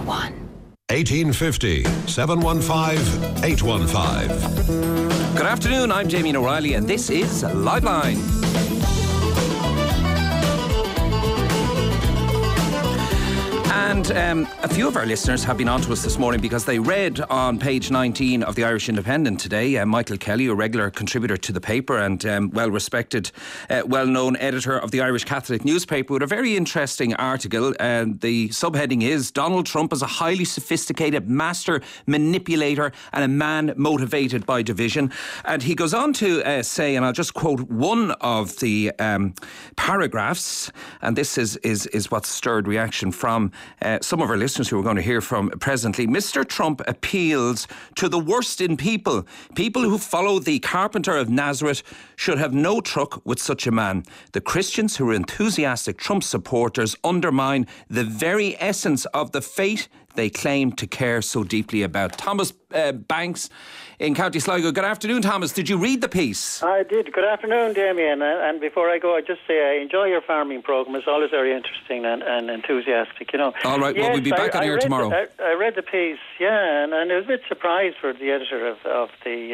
1. 1850 715 815. Good afternoon, I'm Damien O'Reilly and this is Liveline. And a few of our listeners have been on to us this morning because they read on page 19 of the Irish Independent today, Michael Kelly, a regular contributor to the paper and well-respected, well-known editor of the Irish Catholic newspaper, with a very interesting article. The subheading is, Donald Trump is a highly sophisticated master manipulator and a man motivated by division. And he goes on to say, and I'll just quote one of the paragraphs, and this is what stirred reaction from some of our listeners who we're going to hear from presently. Mr. Trump appeals to the worst in people. People who follow the carpenter of Nazareth should have no truck with such a man. The Christians who are enthusiastic Trump supporters undermine the very essence of the faith they claim to care so deeply about. Thomas Banks in County Sligo. Good afternoon, Thomas. Did you read the piece? I did. Good afternoon, Damien. And before I go, I just say I enjoy your farming programme. It's always very interesting and enthusiastic, you know. All right, well, we'll be back on air tomorrow. I read the piece, and I was a bit surprised for the editor of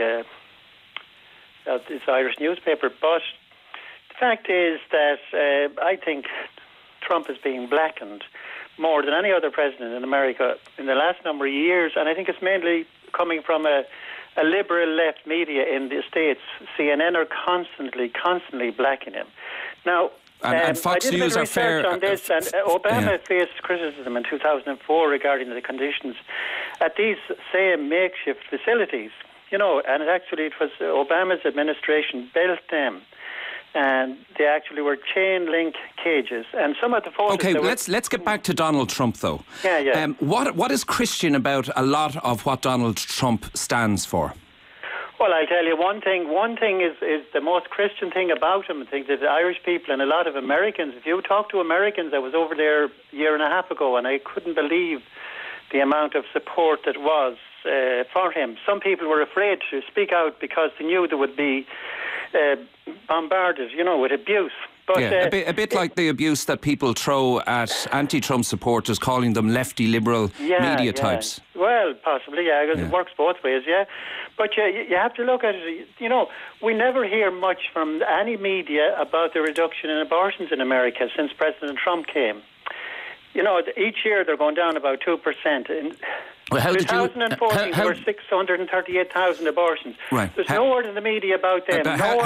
this Irish newspaper. But the fact is that I think Trump is being blackened more than any other president in America in the last number of years, and I think it's mainly coming from a liberal left media in the States. CNN are constantly blacking him. Now, and Fox News are fair on this, and Obama faced criticism in 2004 regarding the conditions at these same makeshift facilities. You know, and it was Obama's administration built them. And they actually were chain link cages, and some of the photos. Okay, let's get back to Donald Trump, though. Yeah. What is Christian about a lot of what Donald Trump stands for? Well, I'll tell you one thing. One thing is the most Christian thing about him. I think that the Irish people and a lot of Americans. If you talk to Americans, I was over there a year and a half ago, and I couldn't believe the amount of support that was for him. Some people were afraid to speak out because they knew they would be bombarded, you know, with abuse. But, a bit like the abuse that people throw at anti-Trump supporters, calling them lefty liberal media types. Well, possibly, because it works both ways, But you have to look at it, you know, we never hear much from any media about the reduction in abortions in America since President Trump came. You know, each year they're going down about 2%. In 2014, there were 638,000 abortions. Right. There's no word in the media about them.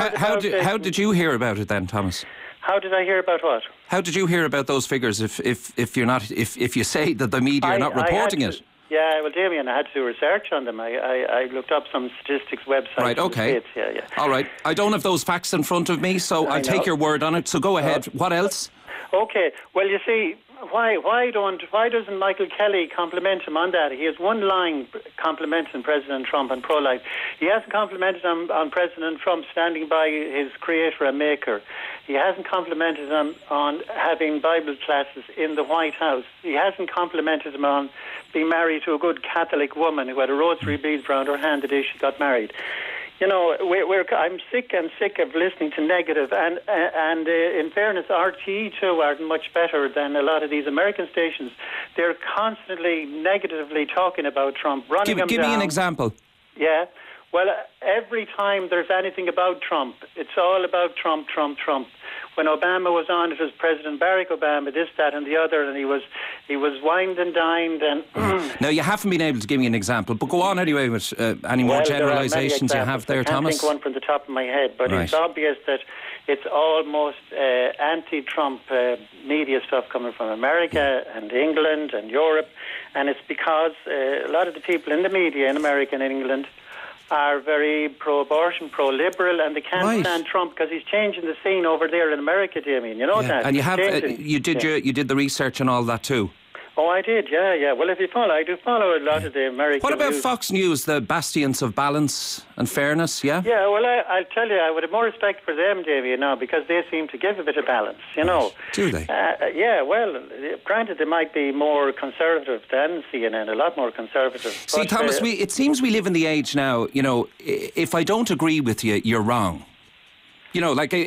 How did you hear about it then, Thomas? How did I hear about what? How did you hear about those figures? If you're not, if you say that the media are not reporting it. Yeah, well, Damien, I had to do research on them. I looked up some statistics websites. Right, okay. Yeah. All right. I don't have those facts in front of me, so I'll take your word on it. So go ahead. What else? Okay. Well, you see, why doesn't Michael Kelly compliment him on that? He has one line complimenting President Trump on pro-life. He hasn't complimented him on President Trump standing by his creator and maker. He hasn't complimented him on having Bible classes in the White House. He hasn't complimented him on being married to a good Catholic woman who had a rosary bead around her hand the day she got married. You know, I'm sick of listening to negative, and in fairness, RTE too aren't much better than a lot of these American stations. They're constantly negatively talking about Trump, running him down. Give me an example. Yeah. Well, every time there's anything about Trump, it's all about Trump. When Obama was on, it was President Barack Obama, this, that, and the other, and he was wined and dined. And now, you haven't been able to give me an example, but go on anyway with any more generalisations you have there, Thomas. I can't think one from the top of my head, but It's obvious that it's almost anti-Trump media stuff coming from America and England and Europe, and it's because a lot of the people in the media in America and England are very pro-abortion, pro-liberal, and they can't stand Trump because he's changing the scene over there in America, Damien. You know that. And you did the research and all that too. Oh, I did, yeah. Well, if you follow, I do follow a lot of the American What about news. Fox News, the bastions of balance and fairness, yeah? Yeah, well, I'll tell you, I would have more respect for them, Davey, now, because they seem to give a bit of balance, you know. Do they? Yeah, well, granted, they might be more conservative than CNN, a lot more conservative. See, but, Thomas, it seems we live in the age now, you know, if I don't agree with you, you're wrong. You know, like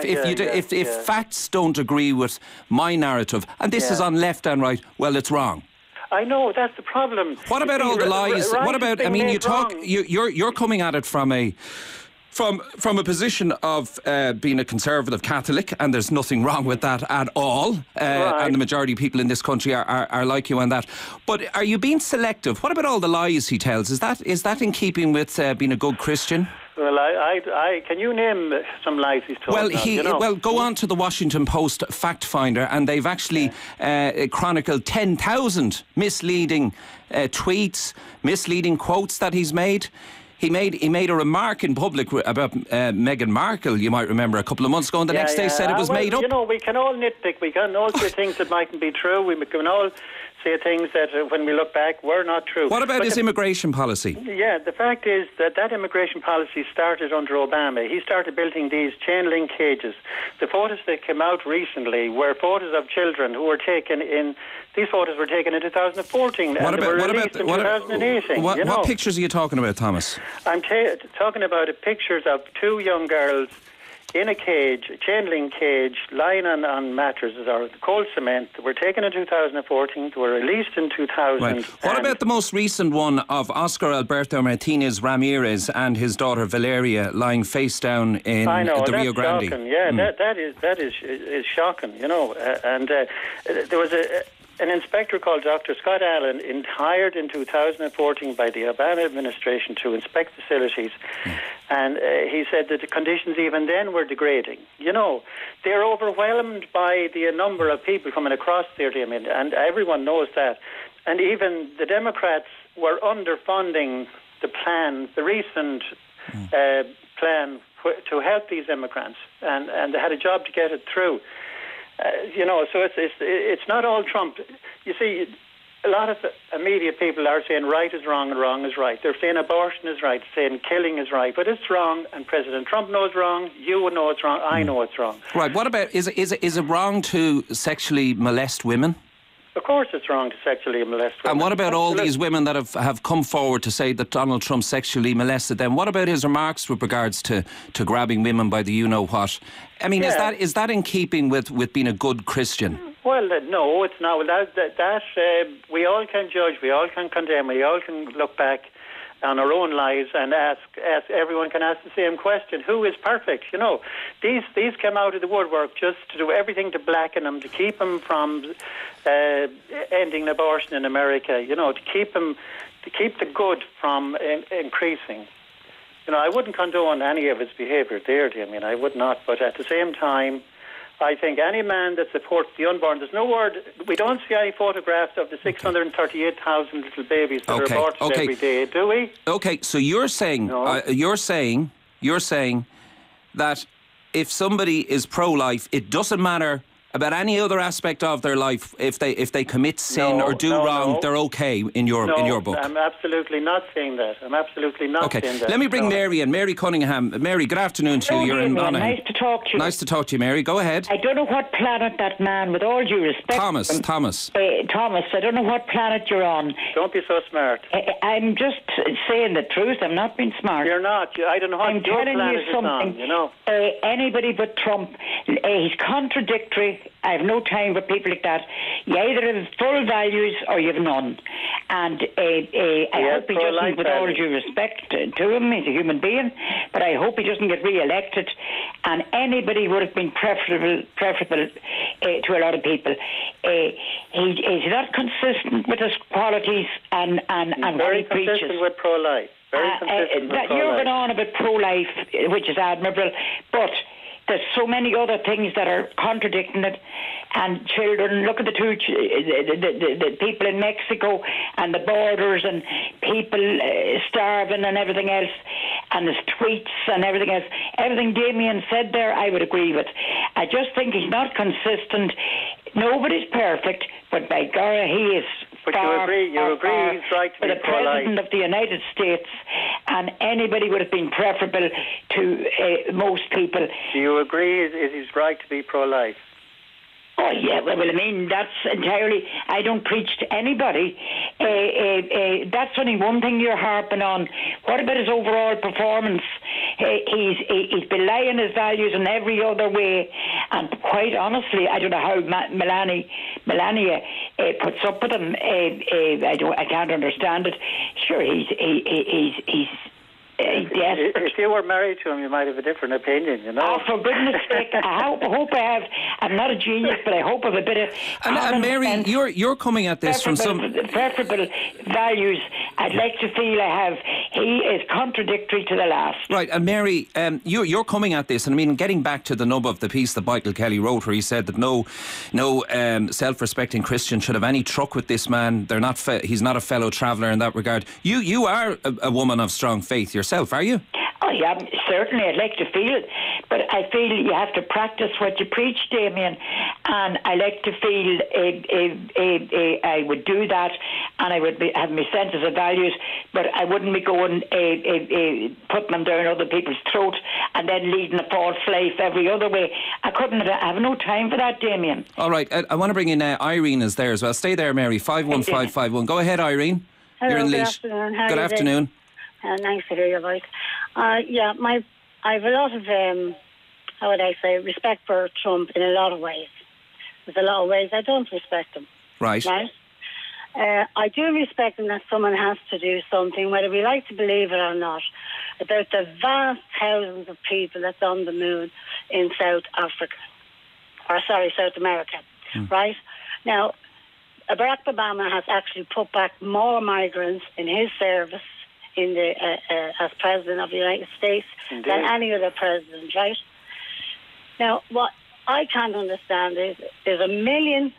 if facts don't agree with my narrative, and this is on left and right, well, it's wrong. I know, that's the problem. What about all the lies? What about? I mean, you talk. Wrong. You're coming at it from a. From a position of being a conservative Catholic, and there's nothing wrong with that at all, Right. and the majority of people in this country are like you on that. But are you being selective? What about all the lies he tells? Is that in keeping with being a good Christian? Well, I can you name some lies he's told? Well, now, go on to the Washington Post fact finder, and they've actually chronicled 10,000 misleading tweets, misleading quotes that he's made. He made a remark in public about Meghan Markle, you might remember, a couple of months ago, and the next day said it was made up. You know, we can all nitpick. We can all say things that mightn't be true. We can all say things that, when we look back, were not true. What about his immigration policy? Yeah, the fact is that immigration policy started under Obama. He started building these chain link cages. The photos that came out recently were photos of children who were taken in. These photos were taken in 2014 and they were released in 2018. What pictures are you talking about, Thomas? I'm talking about pictures of two young girls in a cage, a chain link cage, lying on mattresses or cold cement. They were taken in 2014. They were released in 2000. Right. What about the most recent one of Oscar Alberto Martinez Ramirez and his daughter Valeria lying face down in the Rio Grande? Shocking. Yeah, that is shocking. You know, and there was an inspector called Dr. Scott Allen, hired in 2014 by the Obama administration to inspect facilities, and he said that the conditions even then were degrading. You know, they're overwhelmed by the number of people coming across there, I mean, and everyone knows that. And even the Democrats were underfunding the recent plan to help these immigrants, and they had a job to get it through. You know, so it's not all Trump. You see, a lot of media people are saying right is wrong and wrong is right. They're saying abortion is right, saying killing is right, but it's wrong. And President Trump knows wrong. You would know it's wrong. I know it's wrong. Right. What about is it wrong to sexually molest women? Of course it's wrong to sexually molest women. And what about all these women that have come forward to say that Donald Trump sexually molested them? What about his remarks with regards to grabbing women by the you-know-what? I mean, is that in keeping with being a good Christian? Well, no, it's not. That we all can judge, we all can condemn, we all can look back on our own lives and ask. Everyone can ask the same question: who is perfect? You know, these came out of the woodwork just to do everything to blacken them, to keep them from ending abortion in America. You know, to keep the good from increasing. You know, I wouldn't condone any of his behaviour there. I mean, I would not. But at the same time, I think any man that supports the unborn, there's no word, we don't see any photographs of the 638,000 little babies that are aborted every day, do we? Okay, so you're saying, you're saying that if somebody is pro-life, it doesn't matter about any other aspect of their life. If they commit sin or do wrong, they're okay in your book. I'm absolutely not saying that. I'm absolutely not saying that. Let me bring Mary in. Mary Cunningham. Mary, good afternoon to you. You're in Monaghan. Nice to talk to you. Nice to talk to you, Mary. Go ahead. I don't know what planet that man, with all due respect... Thomas, Thomas, I don't know what planet you're on. Don't be so smart. I'm just saying the truth. I'm not being smart. You're not. I don't know what I'm your telling planet you something. is on, you know. Anybody but Trump. He's contradictory. I have no time for people like that. You either have full values or you have none. And I hope he doesn't, with all due respect to him, he's a human being, but I hope he doesn't get re-elected. And anybody would have been preferable to a lot of people. He's not consistent with his qualities and what he preaches. Very consistent with pro-life. You're going on about pro-life, which is admirable, but there's so many other things that are contradicting it. And children, look at the the people in Mexico and the borders and people starving and everything else, and his tweets and everything else. Everything Damien said there, I would agree with. I just think he's not consistent. Nobody's perfect, but by God, he is. But you agree he's right to be the President of the United States, and anybody would have been preferable to most people. Do you agree he's right to be pro-life? Oh, yeah, well, I mean, that's entirely... I don't preach to anybody. That's only one thing you're harping on. What about his overall performance? He's belying his values in every other way. And quite honestly, I don't know how Melania puts up with him. I can't understand it. Sure, he's desperate. If you were married to him, you might have a different opinion, you know. Oh, for goodness sake! I hope I have. I'm not a genius, but I hope I have a bit of. And Mary, you're coming at this from some preferable values. I'd like to feel I have. He is contradictory to the last. Right, and Mary, you're coming at this, and I mean, getting back to the nub of the piece that Michael Kelly wrote, where he said that no self-respecting Christian should have any truck with this man. They're not. He's not a fellow traveller in that regard. You are a woman of strong faith yourself, are you? Oh yeah, certainly. I'd like to feel it, but I feel you have to practice what you preach, Damien. And I like to feel I would do that, and I would have my senses of values, but I wouldn't be going putting them down other people's throat and then leading a false life every other way. I have no time for that, Damien. All right, I want to bring in Irene is there as well. Stay there, Mary. 51551. Go ahead, Irene. Hello, you're in good Laois. afternoon. How Good are you afternoon. doing? Nice to hear your voice. I have a lot of, how would I say, respect for Trump in a lot of ways. There's a lot of ways I don't respect him. Right. I do respect him that someone has to do something, whether we like to believe it or not, about the vast thousands of people that's on the moon in South America, right? Now, Barack Obama has actually put back more migrants in his service in the as president of the United States than any other president, right? Now, what I can't understand is there's a million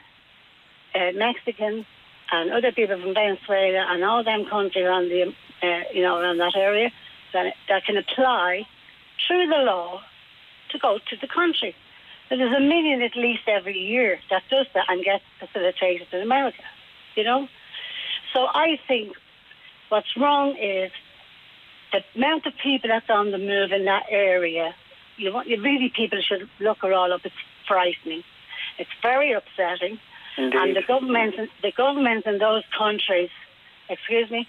Mexicans and other people from Venezuela and all them countries around the around that area that can apply through the law to go to the country. So there's a million at least every year that does that and gets facilitated in America, you know. So I think what's wrong is the amount of people that's on the move in that area. People should look it all up. It's frightening. It's very upsetting. Indeed. And the governments in those countries, excuse me,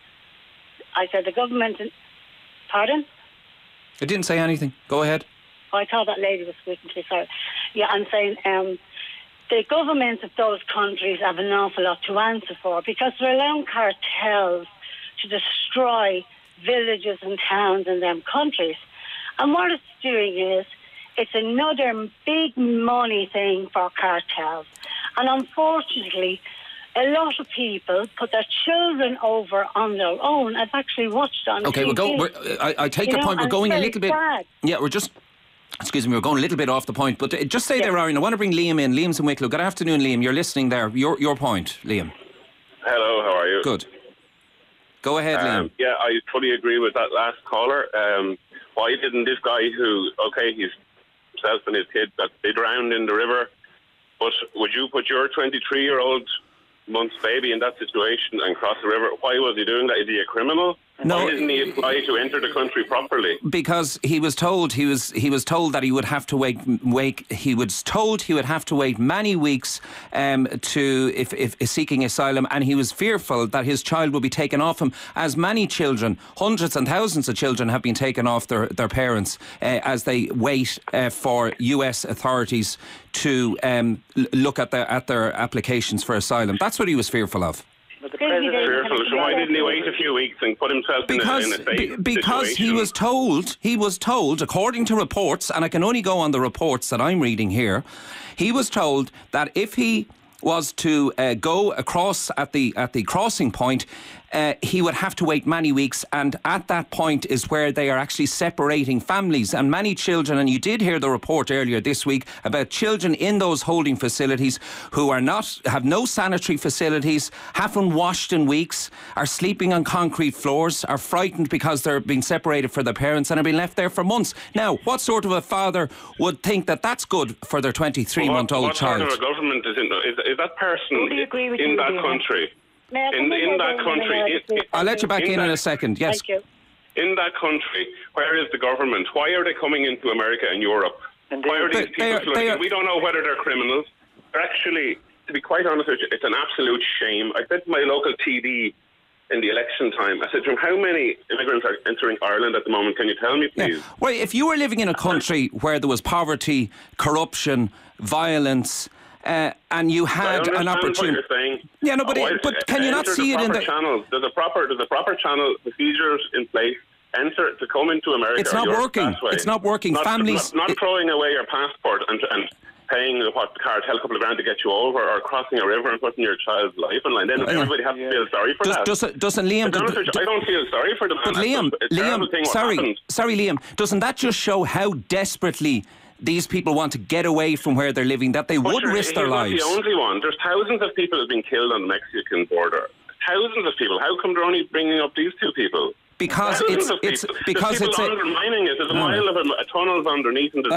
I said the government pardon? I didn't say anything. Go ahead. Oh, I thought that lady was speaking to me, sorry. Yeah, I'm saying the governments of those countries have an awful lot to answer for because they're allowing cartels to destroy villages and towns in them countries. And what it's doing is it's another big money thing for cartels. And unfortunately, a lot of people put their children over on their own. I've actually watched on Okay, TV. I take your point. We're going a little bit... Sad. Yeah, we're going a little bit off the point, but just stay there, Irene. I want to bring Liam in. Liam's in Wicklow. Good afternoon, Liam. You're listening there. Your point, Liam. Hello, how are you? Good. Go ahead, Liam. Yeah, I fully agree with that last caller. Why didn't this guy who, he's himself and his kid, that they drowned in the river, but would you put your 23-year-old month's baby in that situation and cross the river? Why was he doing that? Is he a criminal? No. Why didn't he apply to enter the country properly? Because he was told that he would have to wait. He was told he would have to wait many weeks if seeking asylum, and he was fearful that his child would be taken off him, as many children, hundreds and thousands of children, have been taken off their parents as they wait for US authorities to look at their applications for asylum. That's what he was fearful of. Fearful. So why didn't he wait a few weeks and put himself in a safe because situation? he was told, according to reports, and I can only go on the reports that I'm reading here, he was told that if he was to go across at the crossing point, he would have to wait many weeks, and at that point is where they are actually separating families. And many children, and you did hear the report earlier this week about children in those holding facilities who have no sanitary facilities, haven't washed in weeks, are sleeping on concrete floors, are frightened because they're being separated from their parents and have been left there for months. Now, what sort of a father would think that that's good for their 23-month-old child? What sort of a government is that person in that country? In that country, I'll let you back in a second. Yes. Thank you. In that country, where is the government? Why are they coming into America and Europe? Why are these people flooding? We don't know whether they're criminals. They're actually, to be quite honest with you, it's an absolute shame. I said to my local TD in the election time, I said to him, how many immigrants are entering Ireland at the moment? Can you tell me, please? Yeah. Well, if you were living in a country where there was poverty, corruption, violence, and you had an opportunity. What you're saying. Yeah, no, but can you not see it in the channels? There's a proper channel procedures in place. Enter to come into America. It's not working. It's not working. Families not throwing away your passport and paying what the cartel a couple of grand to get you over, or crossing a river and putting your child's life in line. Then everybody has to feel sorry for that. Doesn't Liam? I don't feel sorry for the man. But Liam, sorry, Liam. Doesn't that just show how desperately these people want to get away from where they're living, that they would risk their lives? He's not the only one. There's thousands of people who've been killed on the Mexican border. Thousands of people. How come they're only bringing up these two people? Because it's undermining it. There's a mile of tunnels underneath, and I'll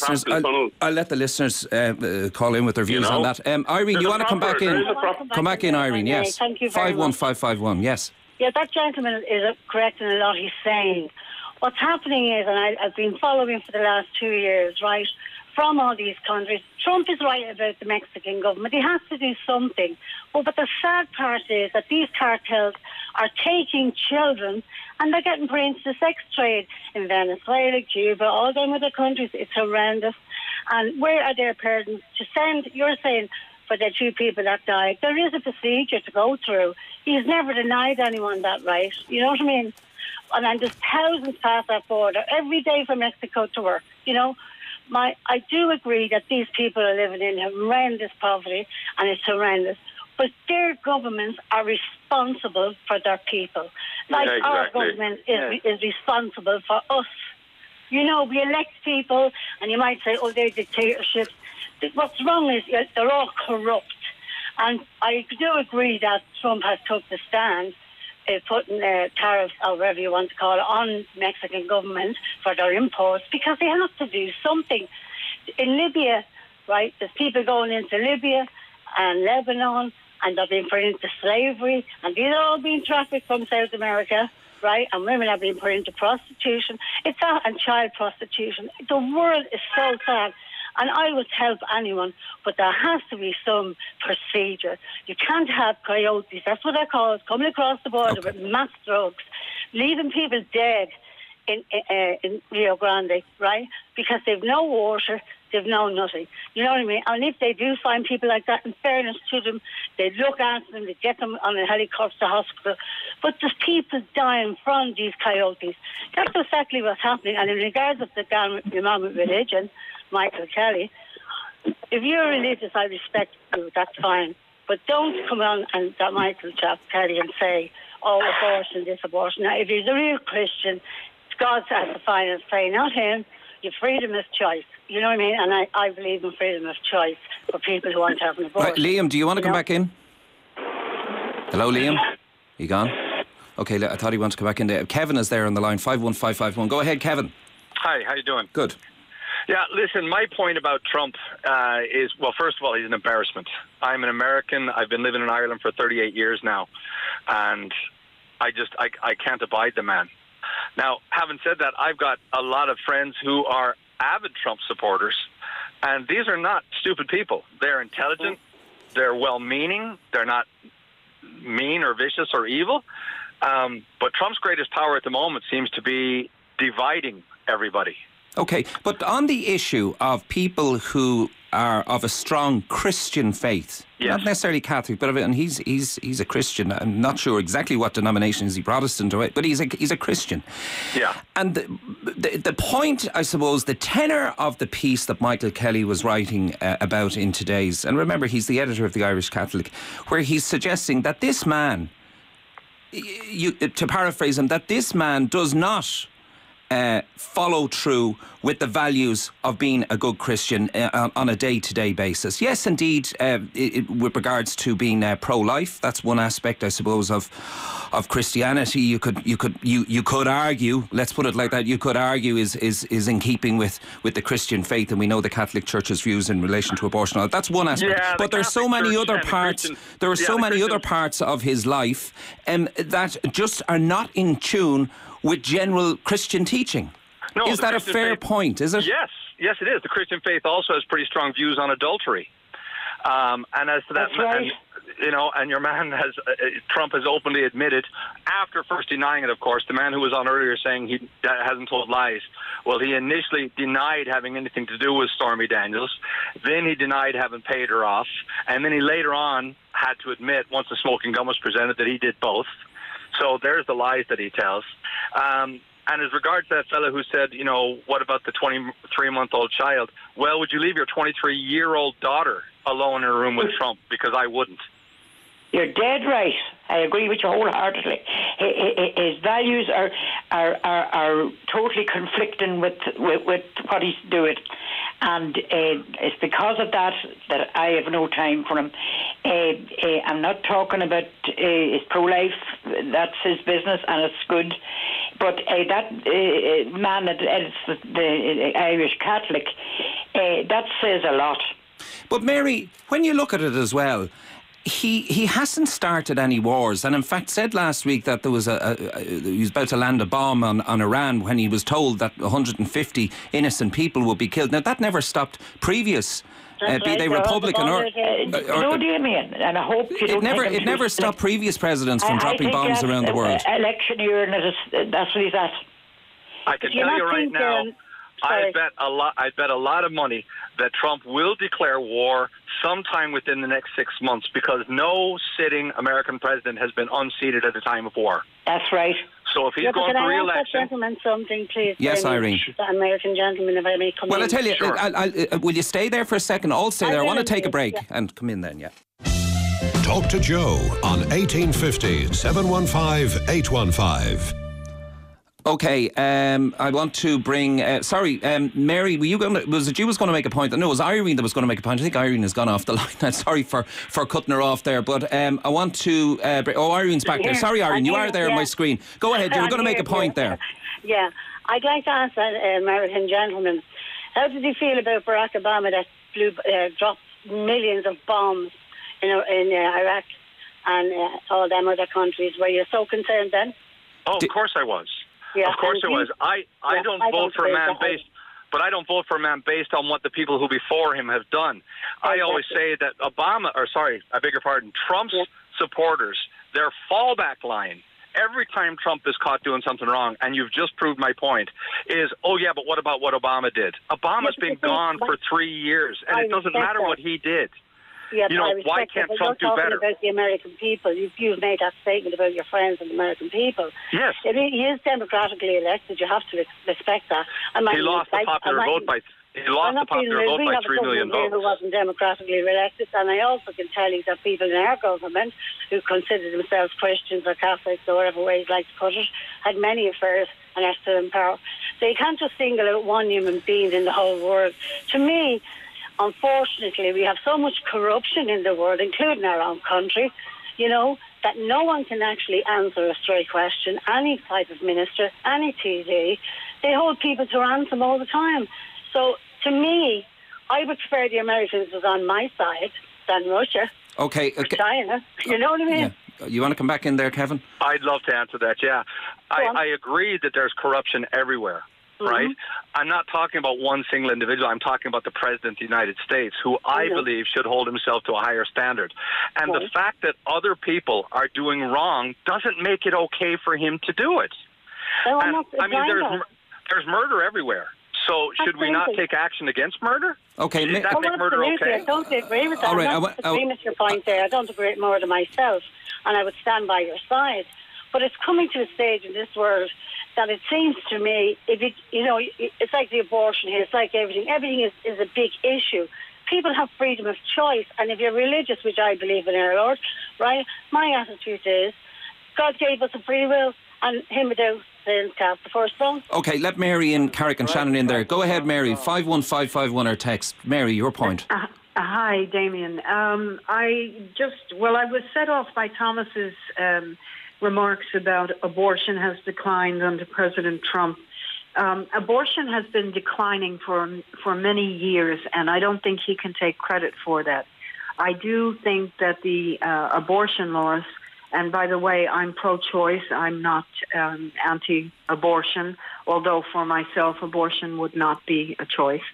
let the listeners call in with their views on that. Irene, you want to come back in? Come back in, Irene. Yes. Thank you very much. 51551. Yes. Yeah, that gentleman is correct in a lot he's saying. What's happening is, and I've been following for the last 2 years, right, from all these countries. Trump is right about the Mexican government. He has to do something. But the sad part is that these cartels are taking children and they're getting put into the sex trade in Venezuela, Cuba, all them other countries. It's horrendous. And where are their parents to send? You're saying for the 2 people that died, there is a procedure to go through. He's never denied anyone that right. You know what I mean? And then there's thousands past that border every day from Mexico to work, you know. I do agree that these people are living in horrendous poverty, and it's horrendous. But their governments are responsible for their people. Like our government is responsible for us. You know, we elect people, and you might say, oh, they're dictatorships. What's wrong is they're all corrupt. And I do agree that Trump has took the stand putting tariffs, or whatever you want to call it, on Mexican government for their imports, because they have to do something. In Libya, right, there's people going into Libya and Lebanon, and they're being put into slavery, and these are all being trafficked from South America, right, and women are being put into prostitution. It's that, and child prostitution. The world is so sad. And I would help anyone, but there has to be some procedure. You can't have coyotes, that's what they're called, coming across the border with mass drugs, leaving people dead in Rio Grande, right? Because they've no water, they've no nothing. You know what I mean? And if they do find people like that, in fairness to them, they look after them, they get them on a helicopter to hospital. But there's people dying from these coyotes. That's exactly what's happening. And in regards of the Imam religion, Michael Kelly, if you're religious, I respect you, that's fine. But don't come on and that Michael Kelly and say, oh, abortion, this abortion. Now, if he's a real Christian, God has the final say, not him. Your freedom of choice. You know what I mean? And I believe in freedom of choice for people who want to have an abortion. Right, Liam, do you want to come back in? Hello, Liam? You gone? Okay, I thought he wanted to come back in there. Kevin is there on the line, 51551. Go ahead, Kevin. Hi, how you doing? Good. Yeah, listen, my point about Trump is, well, first of all, he's an embarrassment. I'm an American. I've been living in Ireland for 38 years now, and I can't abide the man. Now, having said that, I've got a lot of friends who are avid Trump supporters, and these are not stupid people. They're intelligent, they're well-meaning, they're not mean or vicious or evil, but Trump's greatest power at the moment seems to be dividing everybody. Okay, but on the issue of people who are of a strong Christian faith, not necessarily Catholic, but and he's a Christian. I'm not sure exactly what denomination is he, Protestant or, but he's a Christian. Yeah. And the point, I suppose, the tenor of the piece that Michael Kelly was writing about in today's, and remember he's the editor of the Irish Catholic, where he's suggesting that this man, to paraphrase him, that this man does not follow through with the values of being a good Christian on a day-to-day basis. Yes, indeed, with regards to being pro-life, that's one aspect, I suppose, of Christianity. You could argue, let's put it like that, you could argue is in keeping with the Christian faith, and we know the Catholic Church's views in relation to abortion. That's one aspect. Yeah, but there's so many other parts. There are so many other parts of his life that just are not in tune with general Christian teaching. No, is that a fair point, is it? Yes, it is. The Christian faith also has pretty strong views on adultery. And as to that, that's right. and your man Trump has openly admitted, after first denying it, of course, the man who was on earlier saying he hasn't told lies. Well, he initially denied having anything to do with Stormy Daniels. Then he denied having paid her off. And then he later on had to admit, once the smoking gun was presented, that he did both. So there's the lies that he tells. And as regards to that fellow who said, what about the 23-month-old child? Well, would you leave your 23-year-old daughter alone in a room with Trump? Because I wouldn't. You're dead right. I agree with you wholeheartedly. His values are totally conflicting with what he's doing. And it's because of that I have no time for him. I'm not talking about his pro-life. That's his business and it's good. But that man, it's the Irish Catholic, that says a lot. But Mary, when you look at it as well, he hasn't started any wars, and in fact said last week that there was he was about to land a bomb on Iran when he was told that 150 innocent people would be killed. Now that never stopped previous, be they Republican or Damien, and I hope you don't. It never stopped previous presidents from dropping bombs around the world. Election year, and that's what he's at. I can tell you right now. I bet a lot of money that Trump will declare war sometime within the next 6 months, because no sitting American president has been unseated at a time of war. That's right. So if he's going for re-election... Can I ask that gentleman something, please? Yes, Irene. The American gentleman, if I may come in. Well, I tell you, sure. Will you stay there for a second? I'll stay there. I want to take a break and come in then, yeah. Talk to Joe on 1850 715 815. Okay, I want to bring... Mary, was it you was going to make a point? No, it was Irene that was going to make a point. I think Irene has gone off the line. I'm sorry for cutting her off there. But I want to... Irene's back there. Sorry, Irene, you are there on my screen. Go ahead, you were going to make a point there. Yeah, I'd like to ask that American gentleman, how did he feel about Barack Obama that dropped millions of bombs in Iraq and all them other countries? Were you so concerned then? Oh, of course I was. Yeah, of course it was. I don't vote for a man based, but I don't vote for a man based on what the people who before him have done. Exactly. I always say that Trump's supporters, their fallback line, every time Trump is caught doing something wrong, and you've just proved my point, is, but what about what Obama did? Obama's been gone for 3 years, and it doesn't matter what he did. Yeah, why can't Trump do better? About the American people, you've made that statement about your friends and the American people. Yes, he is democratically elected. You have to respect that. He lost the popular vote by 3 million votes. Who wasn't democratically elected, and I also can tell you that people in our government who consider themselves Christians or Catholics or whatever way you'd like to put it, had many affairs and are still in power. So you can't just single out one human being in the whole world. To me, unfortunately, we have so much corruption in the world, including our own country, that no one can actually answer a straight question. Any type of minister, any TD, they hold people to ransom all the time. So, to me, I would prefer the Americans was on my side than Russia. Okay. China. You know what I mean? Yeah. You want to come back in there, Kevin? I'd love to answer that, yeah. I agree that there's corruption everywhere. Right? I'm not talking about one single individual. I'm talking about the President of the United States, who I believe should hold himself to a higher standard. And the fact that other people are doing wrong doesn't make it okay for him to do it. There's murder everywhere. So should we not take action against murder? Okay. Does that make murder okay? I don't agree with that. All right, I'm not agreeing with your point there. I don't agree with murder myself, and I would stand by your side. But it's coming to a stage in this world that it seems to me, it's like the abortion here, it's like everything. Everything is a big issue. People have freedom of choice, and if you're religious, which I believe in our Lord, right, my attitude is, God gave us a free will, and him without sin cast the first stone. Okay, let Mary and Carrick and Shannon in there. Go ahead, Mary, 51551 or text. Mary, your point. Hi, Damien. I was set off by Thomas's remarks about abortion has declined under President Trump. Abortion has been declining for many years, and I don't think he can take credit for that. I do think that the abortion laws, and by the way, I'm pro-choice. I'm not anti-abortion, although for myself, abortion would not be a choice.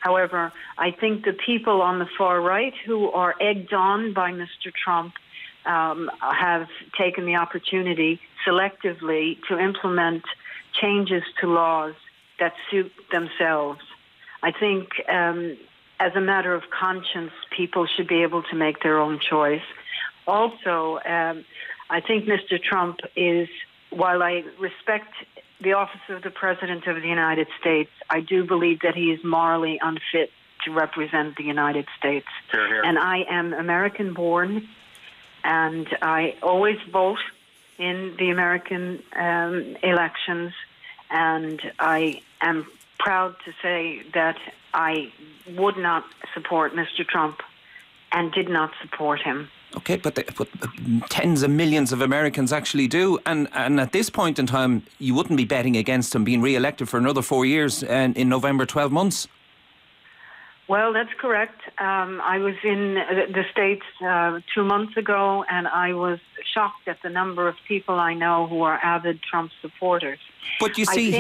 However, I think the people on the far right who are egged on by Mr. Trump have taken the opportunity selectively to implement changes to laws that suit themselves. I think as a matter of conscience, people should be able to make their own choice. Also, I think Mr. Trump is, while I respect the office of the President of the United States, I do believe that he is morally unfit to represent the United States. Hear, hear. And I am American-born, and I always vote in the American elections, and I am proud to say that I would not support Mr. Trump and did not support him. Okay, but tens of millions of Americans actually do. And at this point in time, you wouldn't be betting against him being re-elected for another 4 years in November, 12 months. Well, that's correct. I was in the States 2 months ago, and I was shocked at the number of people I know who are avid Trump supporters. But you see,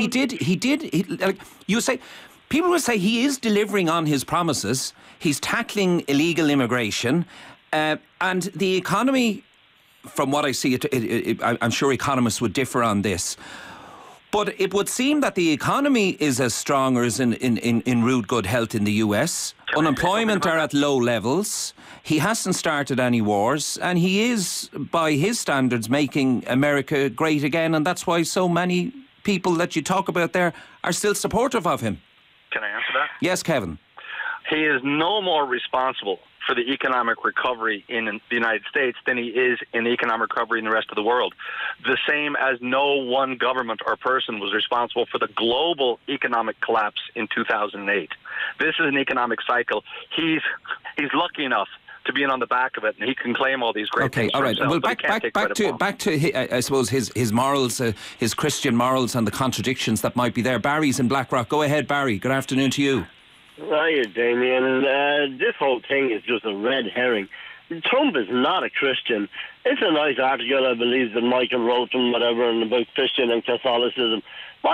you say, people will say he is delivering on his promises. He's tackling illegal immigration. And the economy, from what I see, I'm sure economists would differ on this, but it would seem that the economy is as strong or is in rude good health in the US. Unemployment are at low levels. He hasn't started any wars, and he is, by his standards, making America great again, and that's why so many people that you talk about there are still supportive of him. Can I answer that? Yes, Kevin. He is no more responsible for the economic recovery in the United States than he is in the economic recovery in the rest of the world. The same as no one government or person was responsible for the global economic collapse in 2008. This is an economic cycle. He's lucky enough to be in on the back of it, and he can claim all these great things. Okay, all right. Well, back to I suppose his morals, his Christian morals, and the contradictions that might be there. Barry's in Blackrock. Go ahead, Barry. Good afternoon to you. Hiya, Damien. This whole thing is just a red herring. Trump is not a Christian. It's a nice article, I believe, that Michael wrote and whatever, and about Christian and Catholicism.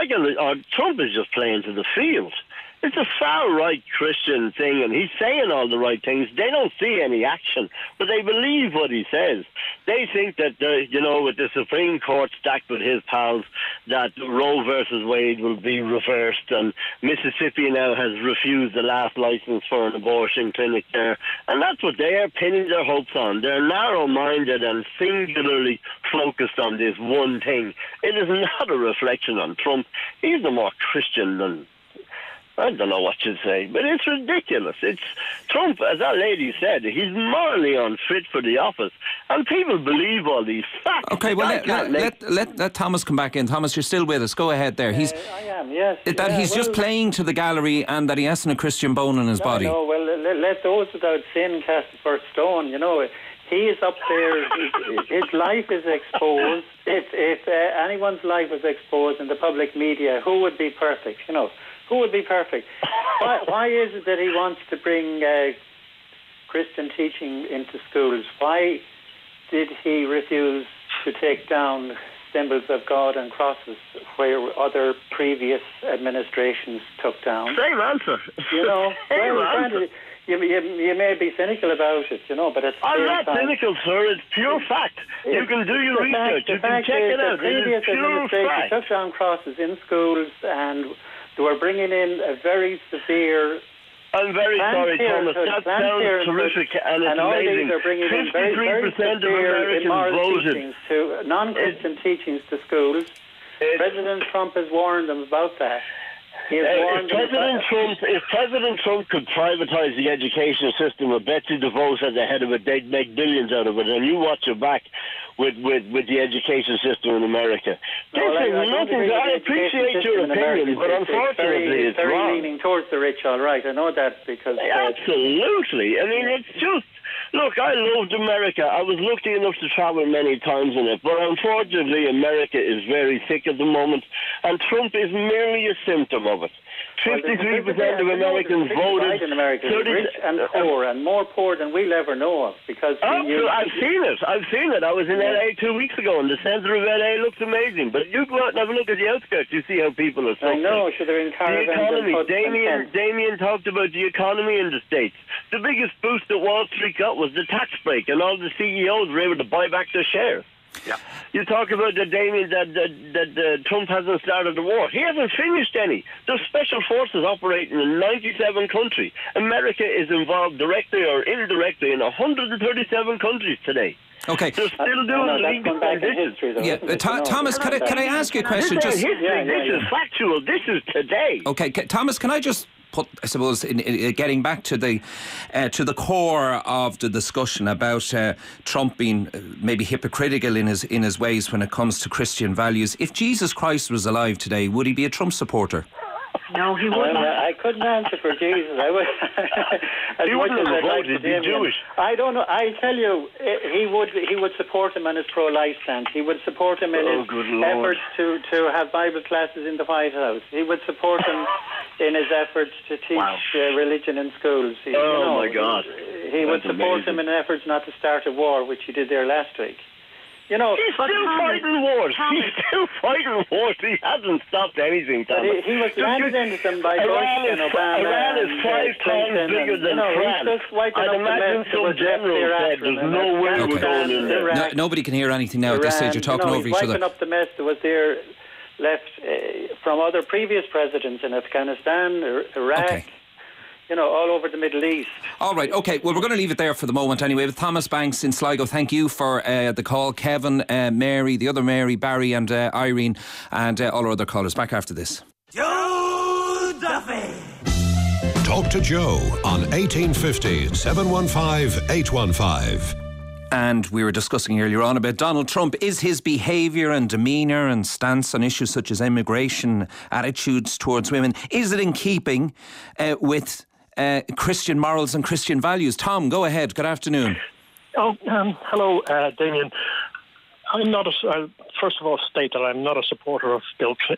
Trump is just playing to the field. It's a far-right Christian thing, and he's saying all the right things. They don't see any action, but they believe what he says. They think that, with the Supreme Court stacked with his pals, that Roe versus Wade will be reversed, and Mississippi now has refused the last license for an abortion clinic there. And that's what they are pinning their hopes on. They're narrow-minded and singularly focused on this one thing. It is not a reflection on Trump. He's no more Christian than... I don't know what to say, but it's ridiculous. It's Trump, as that lady said, he's morally unfit for the office, and people believe all these facts. Okay, well, let Thomas come back in. Thomas, you're still with us. Go ahead there. I am, yes. He's just playing to the gallery, and that he hasn't a Christian bone in his body. No, well, let those without sin cast the first stone, He is up there. His life is exposed. If anyone's life was exposed in the public media, who would be perfect, Who would be perfect? Why is it that he wants to bring Christian teaching into schools? Why did he refuse to take down symbols of God and crosses where other previous administrations took down? Same answer. You may be cynical about it, but it's... I'm not cynical, sir. It's pure fact. You can do your research. You can check it out. The previous administration took down crosses in schools, and they were bringing in a very severe... I'm very sorry, Thomas. That sounds terrific, and it's amazing. 53% of Americans voted. To non-Christian teachings to schools. President Trump has warned them about that. If President Trump could privatise the education system with Betsy DeVos at the head of it, they'd make billions out of it. And you watch your back with the education system in America. I appreciate your opinion, but unfortunately it's very wrong. Leaning towards the rich, all right. I know that because... Absolutely. I mean, it's just... Look, I loved America. I was lucky enough to travel many times in it, but unfortunately America is very thick at the moment, and Trump is merely a symptom of it. 53% of Americans voted. In America, rich and poor, and more poor than we'll ever know of. Because I've seen it. I was in LA 2 weeks ago, and the centre of LA looks amazing. But you go out and have a look at the outskirts, you see how people are suffering. I know, so they're in caravans. The economy. Damien talked about the economy in the States. The biggest boost that Wall Street got was the tax break, and all the CEOs were able to buy back their shares. Yeah. You talk about that Trump hasn't started the war. He hasn't finished any. There's special forces operating in 97 countries. America is involved directly or indirectly in 137 countries today. Okay. They're still doing legal history, yeah, Thomas, can I ask you a question? This is history. This is factual. This is today. Okay, Thomas, can I just put, I suppose, in getting back to the core of the discussion about Trump being maybe hypocritical in his ways when it comes to Christian values. If Jesus Christ was alive today, would he be a Trump supporter? No, he wouldn't. I couldn't answer for Jesus. I would. He wouldn't have voted. He's Jewish. I don't know. I tell you, he would support him in his pro-life stance. He would support him in his efforts to have Bible classes in the White House. He would support him in his efforts to teach religion in schools. My God! He would support him in efforts not to start a war, which he did there last week. He's still fighting wars. He's still fighting wars. He hasn't stopped anything, Thomas. He was landed into them by Bush and Obama. Iran is 5 times bigger than France. I'd imagine some general said there's no way we're going in there. Nobody can hear anything now at this stage. You're talking over each other. Wiping up the mess that was there left from other previous presidents in Afghanistan, Iraq. Okay. All over the Middle East. All right, okay. Well, we're going to leave it there for the moment anyway. With Thomas Banks in Sligo, thank you for the call. Kevin, Mary, the other Mary, Barry and Irene, and all our other callers. Back after this. Joe Duffy. Talk to Joe on 1850 715 815. And we were discussing earlier on about Donald Trump. Is his behaviour and demeanour and stance on issues such as immigration, attitudes towards women, is it in keeping with Christian morals and Christian values? Tom, go ahead. Good afternoon. Hello, Damien. I'm not first of all state that I'm not a supporter of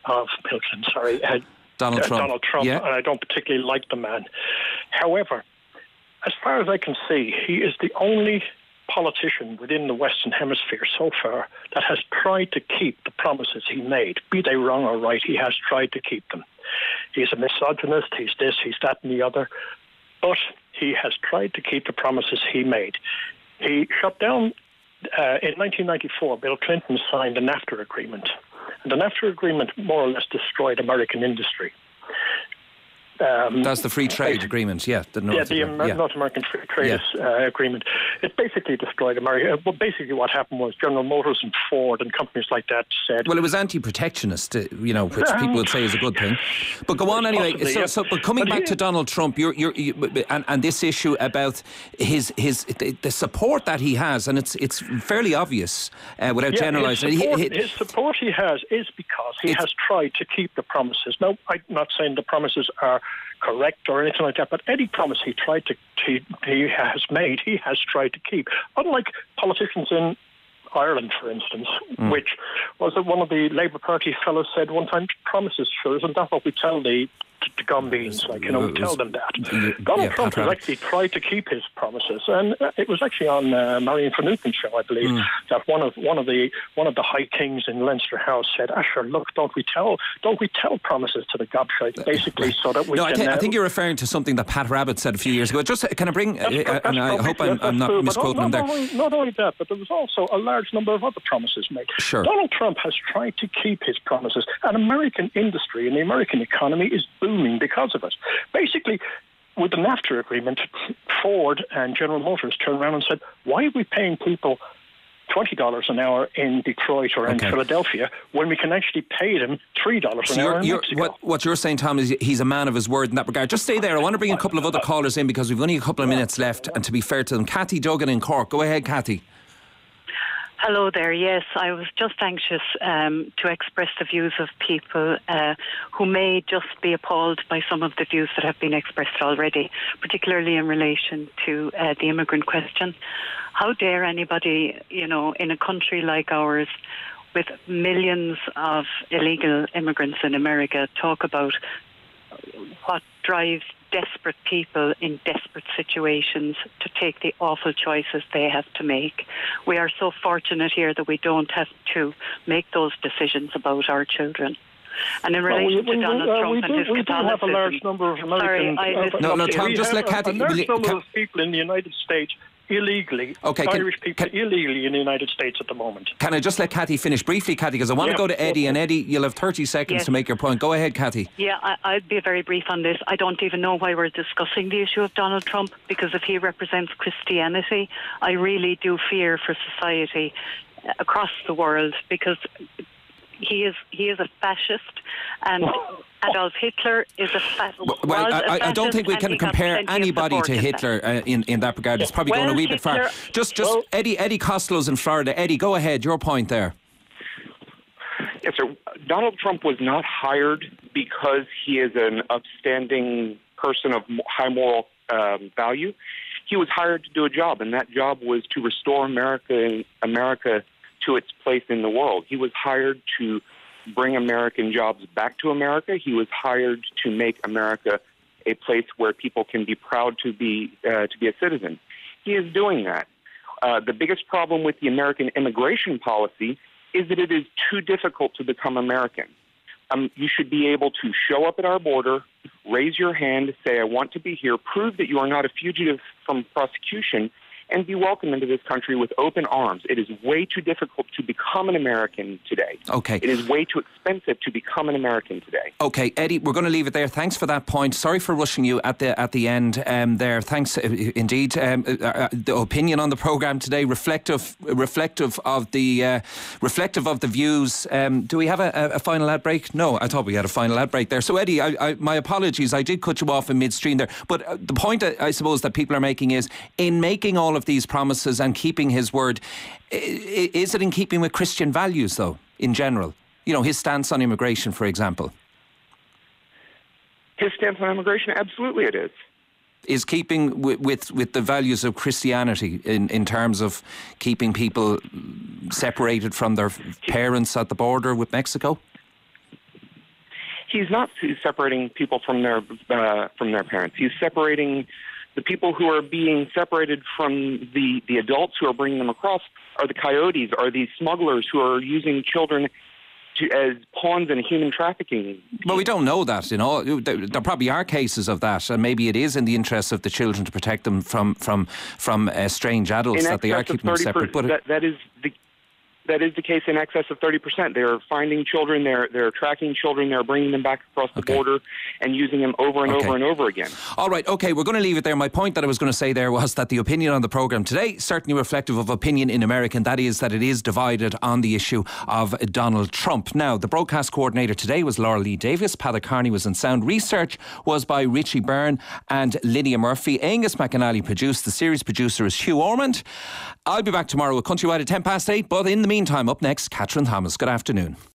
Donald Trump. Yeah. And I don't particularly like the man. However, as far as I can see, he is the only politician within the Western Hemisphere so far that has tried to keep the promises he made. Be they wrong or right, he has tried to keep them. He's a misogynist, he's this, he's that and the other, but he has tried to keep the promises he made. He shut down, in 1994, Bill Clinton signed the NAFTA agreement. And the NAFTA agreement more or less destroyed American industry. That's the free trade agreement, the North American Free Trade Agreement. It basically destroyed America. Well, basically what happened was General Motors and Ford and companies like that said... Well, it was anti-protectionist, which people would say is a good thing. But go on anyway. But coming back to Donald Trump, and this issue about the support that he has, and it's fairly obvious without generalising. His support he has is because he has tried to keep the promises. Now, I'm not saying the promises are correct or anything like that, but any promise he has made, he has tried to keep. Unlike politicians in Ireland, for instance, which was one of the Labour Party fellows said one time, promises, sure, isn't that what we tell the Gumbeans, we tell them that. Donald Trump has actually tried to keep his promises, and it was actually on Marion Finucane's show, I believe, that one of the High Kings in Leinster House said, "Asher, look, don't we tell promises to the gobshite, basically, so that we can." I think you're referring to something that Pat Rabbit said a few years ago. Just can I bring? And I hope I'm not misquoting him there. Not only that, but there was also a large number of other promises made. Sure. Donald Trump has tried to keep his promises, and American industry and the American economy is booming because of it. Basically, with the NAFTA agreement, Ford and General Motors turned around and said, why are we paying people $20 an hour in Detroit or in Philadelphia when we can actually pay them $3 an hour in Mexico? What you're saying, Tom, is he's a man of his word in that regard. Just stay there. I want to bring a couple of other callers in because we've only a couple of minutes left, and to be fair to them, Cathy Duggan in Cork. Go ahead, Cathy. Hello there. Yes, I was just anxious to express the views of people who may just be appalled by some of the views that have been expressed already, particularly in relation to the immigrant question. How dare anybody, in a country like ours, with millions of illegal immigrants in America, talk about what drives desperate people in desperate situations to take the awful choices they have to make. We are so fortunate here that we don't have to make those decisions about our children. And in relation to Donald Trump and his Catholicism... We do have a large number of American... Tom, just let Cathy... A large number of people in the United States illegally, Irish people illegally in the United States at the moment. Can I just let Cathy finish briefly, Cathy, because I want to go to Eddie, and Eddie, you'll have 30 seconds to make your point. Go ahead, Cathy. Yeah, I'll be very brief on this. I don't even know why we're discussing the issue of Donald Trump, because if he represents Christianity, I really do fear for society across the world, because he is a fascist, and Adolf Hitler is a fascist. Well, I don't think we can compare anybody to Hitler in that regard. It's probably going a wee bit far. Just Eddie Costello's in Florida. Eddie, go ahead. Your point there. Yes, sir. Donald Trump was not hired because he is an upstanding person of high moral value. He was hired to do a job, and that job was to restore America to its place in the world. He was hired to bring American jobs back to America. He was hired to make America a place where people can be proud to be a citizen. He is doing that. The biggest problem with the American immigration policy is that it is too difficult to become American. You should be able to show up at our border, raise your hand, say, I want to be here, prove that you are not a fugitive from prosecution, and be welcomed into this country with open arms. It is way too difficult to become an American today. Okay. It is way too expensive to become an American today. Okay, Eddie, we're going to leave it there. Thanks for that point. Sorry for rushing you at the end there. Thanks indeed. The opinion on the programme today reflective of the views. Do we have a final ad break? No, I thought we had a final ad break there. So Eddie, my apologies. I did cut you off in midstream there. But the point I suppose that people are making is, in making all of these promises and keeping his word, is it in keeping with Christian values, though, in general? You know, his stance on immigration, for example. His stance on immigration, absolutely it is. Is keeping with the values of Christianity in terms of keeping people separated from their parents at the border with Mexico? He's not separating people from their parents. He's separating the people who are being separated from the adults who are bringing them across are the coyotes, are these smugglers who are using children as pawns in human trafficking. Well, we don't know that, you know. There probably are cases of that, and maybe it is in the interest of the children to protect them from strange adults that they are keeping them separate. But that is the case in excess of 30%. They're finding children, they're tracking children, they're bringing them back across the border and using them over and over and over again. All right, okay, we're going to leave it there. My point that I was going to say there was that the opinion on the programme today, certainly reflective of opinion in America, and that is that it is divided on the issue of Donald Trump. Now, the broadcast coordinator today was Laura Lee Davis. Paddy Carney was in sound. Research was by Richie Byrne and Lydia Murphy. Angus McAnally produced. The series producer is Hugh Ormond. I'll be back tomorrow with Countrywide at 8:10, but in the meantime, up next, Catherine Thomas. Good afternoon.